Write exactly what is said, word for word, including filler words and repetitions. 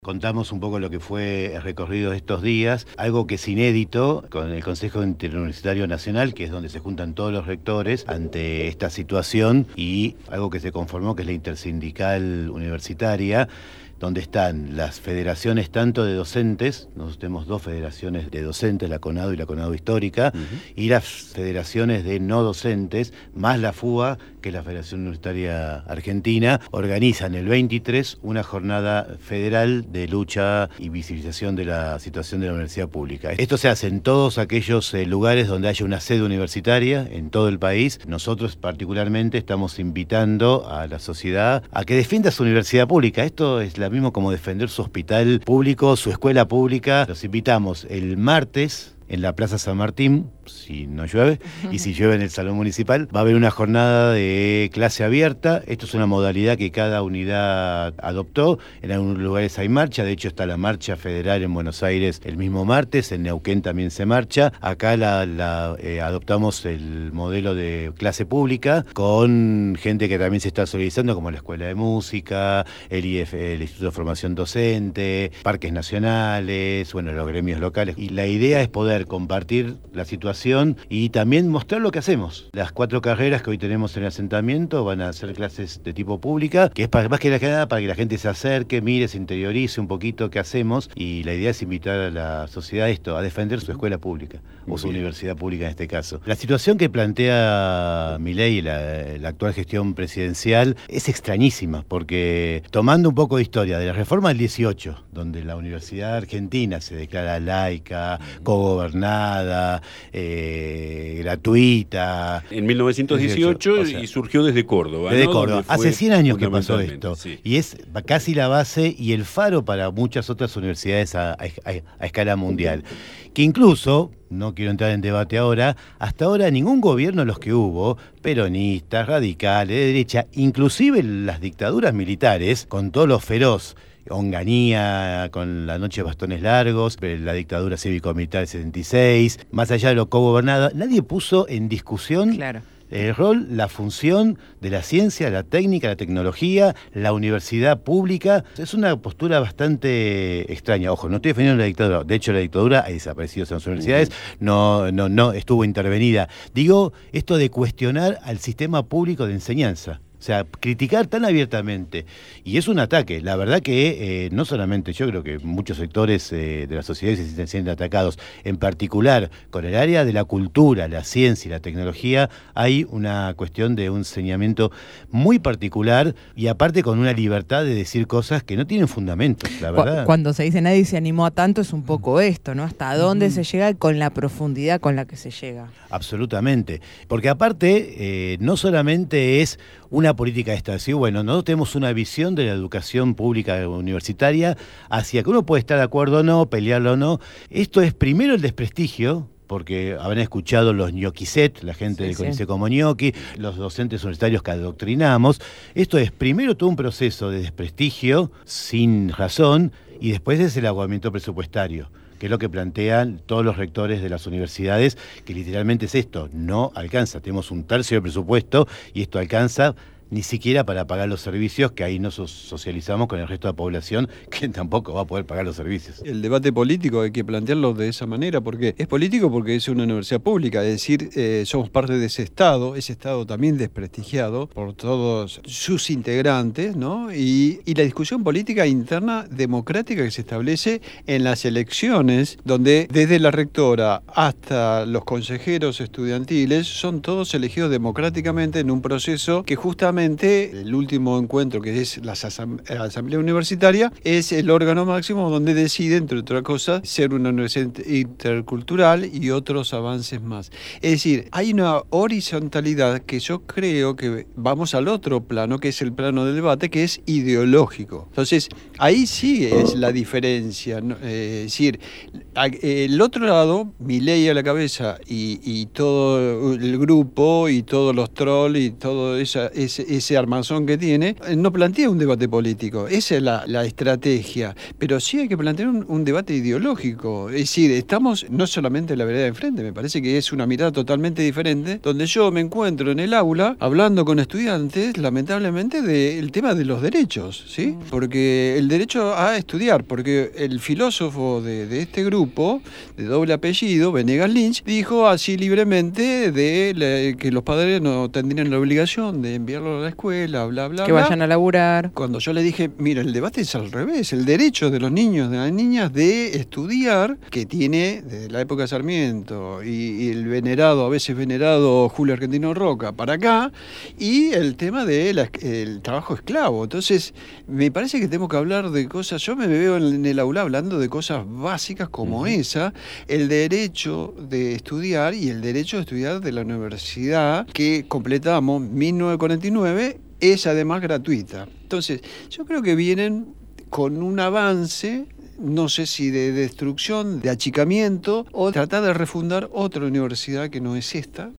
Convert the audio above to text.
Contamos un poco lo que fue el recorrido de estos días, algo que es inédito con el Consejo Interuniversitario Nacional, que es donde se juntan todos los rectores ante esta situación, y algo que se conformó, que es la Intersindical Universitaria, donde están las federaciones tanto de docentes, nosotros tenemos dos federaciones de docentes, la CONADO y la CONADO Histórica, uh-huh. y las federaciones de no docentes, más la FUA, que es la Federación Universitaria Argentina, organizan el veintitrés una jornada federal de lucha y visibilización de la situación de la universidad pública. Esto se hace en todos aquellos eh, lugares donde haya una sede universitaria, en todo el país. Nosotros particularmente estamos invitando a la sociedad a que defienda su universidad pública. Esto es la mismo como defender su hospital público, su escuela pública. Los invitamos el martes en la Plaza San Martín, si no llueve, y si llueve en el Salón Municipal. Va a haber una jornada de clase abierta. Esto es una modalidad que cada unidad adoptó. En algunos lugares hay marcha, de hecho está la marcha federal en Buenos Aires el mismo martes, en Neuquén también se marcha. Acá la, la eh, adoptamos el modelo de clase pública, con gente que también se está solidarizando, como la Escuela de Música, el I F, el Instituto de Formación Docente, parques nacionales, bueno, los gremios locales. Y la idea es poder compartir la situación y también mostrar lo que hacemos. Las cuatro carreras que hoy tenemos en el asentamiento van a ser clases de tipo pública, que es para, más que nada para que la gente se acerque, mire, se interiorice un poquito qué hacemos, y la idea es invitar a la sociedad a esto, a defender su escuela pública, o su universidad pública en este caso. La situación que plantea Milei y la, la actual gestión presidencial es extrañísima, porque tomando un poco de historia de la reforma del dieciocho, donde la Universidad Argentina se declara laica, cogobernada, nada, eh, gratuita. En mil novecientos dieciocho, o sea, y surgió desde Córdoba. Desde ¿no? Córdoba. Hace cien años que pasó esto. Sí. Y es casi la base y el faro para muchas otras universidades a, a, a escala mundial. Que incluso, no quiero entrar en debate ahora, hasta ahora ningún gobierno de los que hubo, peronistas, radicales, de derecha, inclusive las dictaduras militares, con todo lo feroz, Onganía, con la noche de bastones largos, la dictadura cívico-militar del setenta y seis, más allá de lo cogobernado, nadie puso en discusión claro. el rol, la función de la ciencia, la técnica, la tecnología, la universidad pública. Es una postura bastante extraña. Ojo, no estoy defendiendo la dictadura. De hecho, la dictadura ha desaparecido en las universidades, uh-huh. no, no, no estuvo intervenida. Digo, esto de cuestionar al sistema público de enseñanza. O sea, criticar tan abiertamente. Y es un ataque. La verdad que eh, no solamente yo, creo que muchos sectores eh, de la sociedad se sienten siendo atacados. En particular, con el área de la cultura, la ciencia y la tecnología, hay una cuestión de un enseñamiento muy particular y aparte con una libertad de decir cosas que no tienen fundamento, la verdad. Cuando se dice nadie se animó a tanto, es un poco esto, ¿no? Hasta dónde mm. se llega con la profundidad con la que se llega. Absolutamente. Porque aparte, eh, no solamente es una política de Estado. Sí, bueno, nosotros tenemos una visión de la educación pública universitaria hacia que uno puede estar de acuerdo o no, pelearlo o no. Esto es primero el desprestigio, porque habrán escuchado los ñoquiset, la gente sí, que conoce sí. como ñoqui, los docentes universitarios que adoctrinamos. Esto es primero todo un proceso de desprestigio sin razón, y después es el aguamiento presupuestario, que es lo que plantean todos los rectores de las universidades, que literalmente es esto, no alcanza. Tenemos un tercio del presupuesto y esto alcanza ni siquiera para pagar los servicios, que ahí nos socializamos con el resto de la población, que tampoco va a poder pagar los servicios. El debate político hay que plantearlo de esa manera, porque es político porque es una universidad pública, es decir, eh, somos parte de ese Estado, ese Estado también desprestigiado por todos sus integrantes, ¿no? Y, y la discusión política interna democrática que se establece en las elecciones, donde desde la rectora hasta los consejeros estudiantiles son todos elegidos democráticamente en un proceso que justamente el último encuentro, que es la Asamblea Universitaria, es el órgano máximo donde decide, entre otras cosas, ser una universidad intercultural y otros avances más. Es decir, hay una horizontalidad que yo creo que vamos al otro plano, que es el plano del debate, que es ideológico. Entonces, ahí sí es la diferencia, ¿no? Eh, es decir, el otro lado, Milei a la cabeza y, y todo el grupo y todos los trolls y todo esa, ese ese armazón que tiene, no plantea un debate político. Esa es la, la estrategia. Pero sí hay que plantear un, un debate ideológico. Es decir, estamos no solamente en la vereda de enfrente, me parece que es una mirada totalmente diferente, donde yo me encuentro en el aula hablando con estudiantes, lamentablemente, del tema de los derechos, ¿sí? Porque el derecho a estudiar, porque el filósofo de, de este grupo, de doble apellido, Venegas Lynch, dijo así libremente de la, que los padres no tendrían la obligación de enviarlo a la escuela, bla, bla, que bla. vayan a laburar. Cuando yo le dije, mira, el debate es al revés, el derecho de los niños, de las niñas de estudiar, que tiene desde la época de Sarmiento y, y el venerado, a veces venerado Julio Argentino Roca para acá, y el tema del trabajo esclavo. Entonces, me parece que tenemos que hablar de cosas, yo me veo en el aula hablando de cosas básicas como uh-huh. esa, el derecho de estudiar y el derecho de estudiar de la universidad que completamos mil novecientos cuarenta y nueve, es además gratuita. Entonces, yo creo que vienen con un avance, no sé si de destrucción, de achicamiento, o tratar de refundar otra universidad que no es esta,